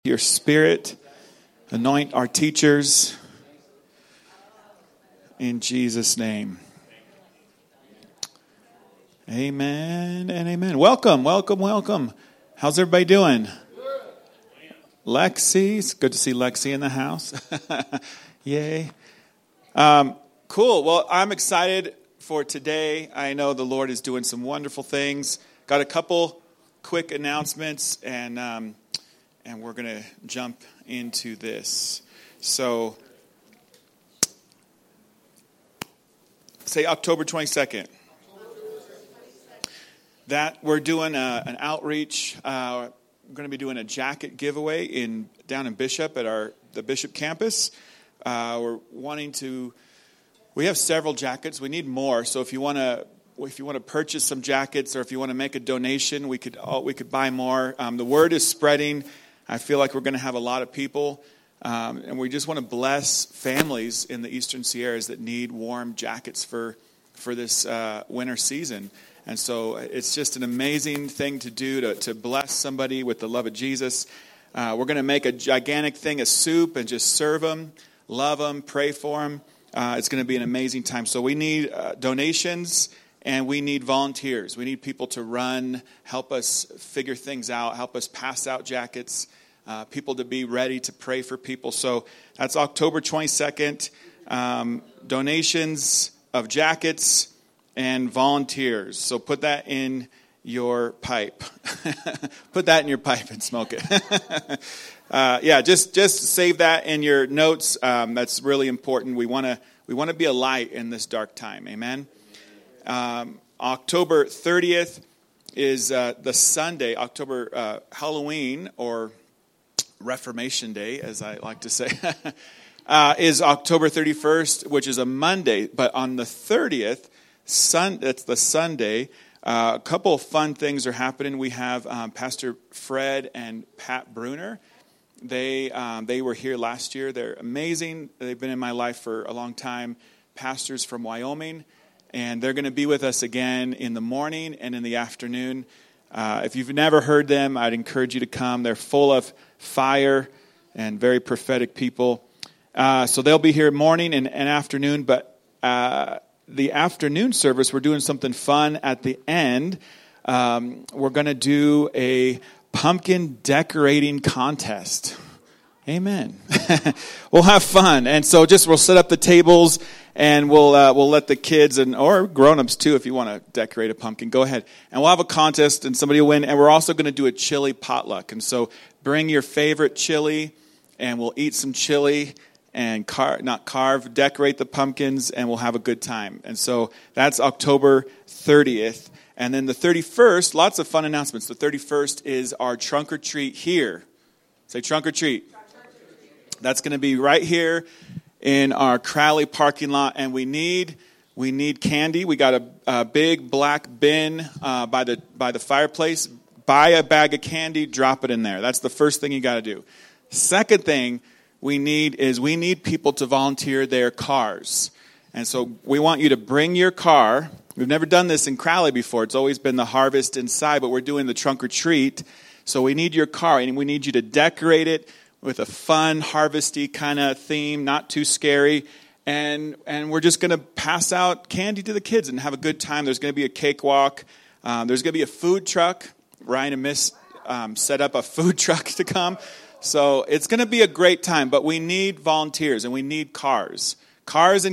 Your Spirit, anoint our teachers in Jesus' name. Amen and amen. Welcome. How's everybody doing? Lexi, it's good to see Lexi in the house. Yay. Cool. Well, I'm excited for today. I know the Lord is doing some wonderful things. Got a couple quick announcements, and we're going to jump into this. So, say October 22nd. That we're doing an outreach. We're going to be doing a jacket giveaway down in Bishop at the Bishop campus. We have several jackets. We need more. So if you want to purchase some jackets, or if you want to make a donation, we could buy more. The word is spreading. I feel like we're going to have a lot of people, and we just want to bless families in the Eastern Sierras that need warm jackets for this winter season. And so it's just an amazing thing to do to bless somebody with the love of Jesus. We're going to make a gigantic thing of soup and just serve them, love them, pray for them. It's going to be an amazing time. So we need donations. And we need volunteers. We need people to run, help us figure things out, help us pass out jackets, people to be ready to pray for people. So that's October 22nd. Donations of jackets and volunteers. So put that in your pipe. Put that in your pipe and smoke it. Just save that in your notes. That's really important. We want to be a light in this dark time. Amen. October 30th is the Sunday, Halloween, or Reformation Day, as I like to say, is October 31st, which is a Monday. But on the 30th, that's the Sunday, a couple of fun things are happening. We have Pastor Fred and Pat Bruner. They were here last year. They're amazing. They've been in my life for a long time. Pastors from Wyoming. And they're going to be with us again in the morning and in the afternoon. If you've never heard them, I'd encourage you to come. They're full of fire and very prophetic people. So they'll be here morning and afternoon. But the afternoon service, we're doing something fun at the end. We're going to do a pumpkin decorating contest. Amen. We'll have fun. And so we'll set up the tables. And we'll let the kids or grown-ups too, if you want to decorate a pumpkin, go ahead. And we'll have a contest, and somebody will win. And we're also going to do a chili potluck. And so bring your favorite chili, and we'll eat some chili and decorate the pumpkins, and we'll have a good time. And so that's October 30th. And then the 31st, lots of fun announcements. The 31st is our trunk or treat here. Say trunk or treat. That's going to be right here in our Crowley parking lot, and we need candy. We got a big black bin by the fireplace. Buy a bag of candy, drop it in there. That's the first thing you got to do. Second thing we need people to volunteer their cars. And so we want you to bring your car. We've never done this in Crowley before. It's always been the harvest inside, but we're doing the trunk or treat. So we need your car, and we need you to decorate it with a fun, harvesty kind of theme, not too scary. And we're just going to pass out candy to the kids and have a good time. There's going to be a cakewalk. There's going to be a food truck. Ryan and Miss set up a food truck to come. So it's going to be a great time. But we need volunteers, and we need cars. Cars and